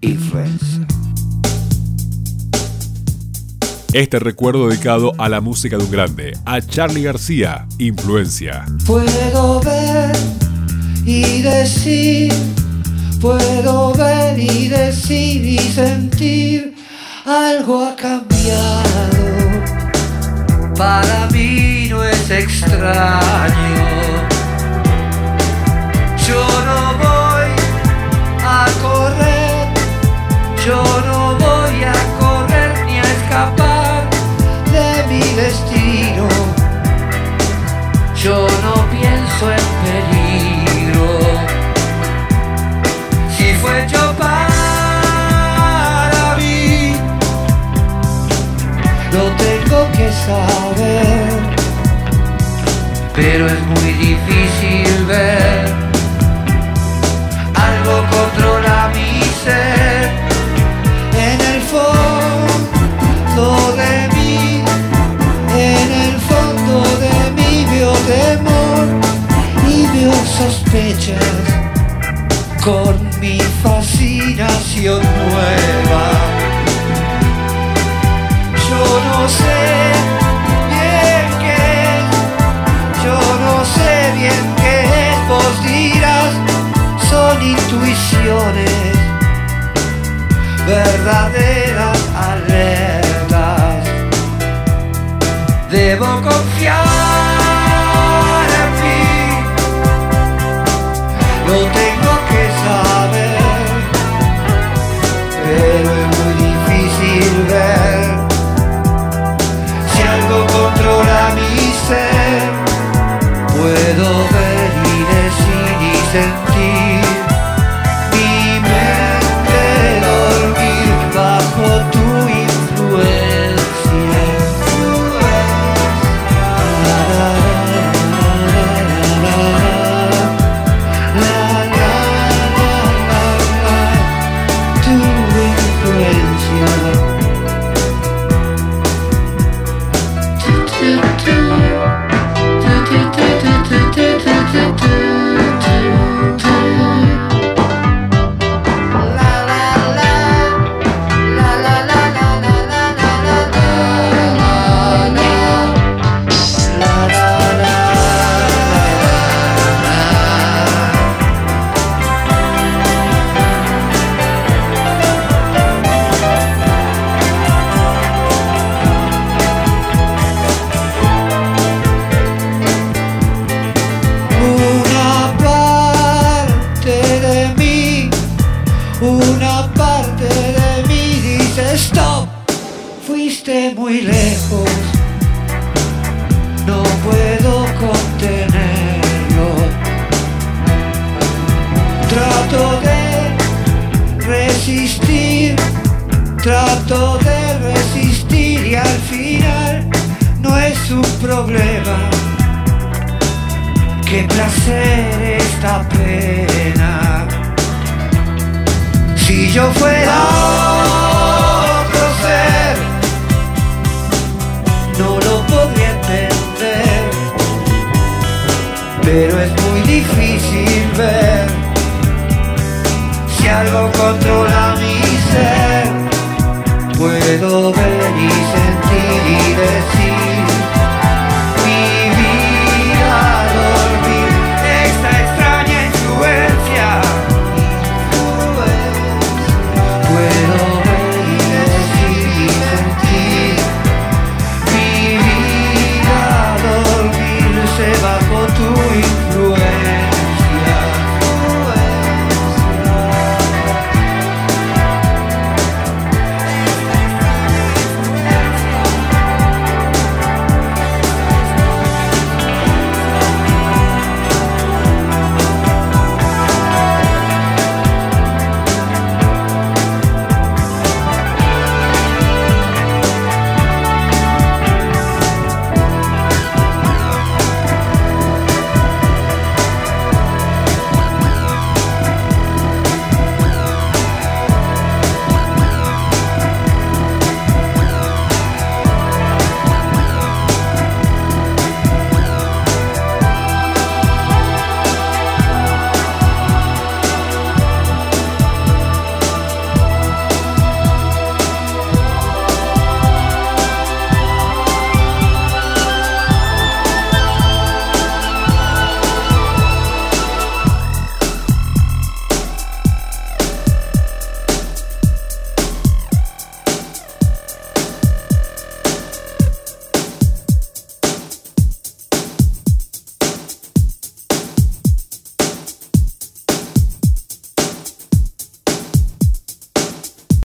Influencia. Este recuerdo dedicado a la música de un grande, a Charly García, Influencia. Puedo ver y decir, puedo ver y decir y sentir, algo ha cambiado. Para mí no es extraño. Yo no voy a correr, yo no voy a correr ni a escapar de mi destino. Yo no pienso en peligro. Si fue yo para mí, lo tengo que saber, pero es muy difícil ver. Algo controla mi ser. En el fondo de mí, en el fondo de mí veo temor y veo sospechas con mi fascinación nueva. Yo no sé bien qué es, yo no sé bien qué es, vos dirás, son intuiciones, verdaderas alertas. Debo confiar en mí, lo tengo que saber, pero es muy difícil ver. Si algo controla mi ser, puedo ver y decir y sentir. Mi mente dormir bajo tu influencia. La, la, la, la, la, la, tu influencia. Una parte de mí dice stop, fuiste muy lejos, no puedo contenerlo. Trato de resistir y al final no es un problema. Qué placer esta pena. Si yo fuera otro ser, no lo podría entender, pero es muy difícil ver. Si algo controla mi ser, puedo ver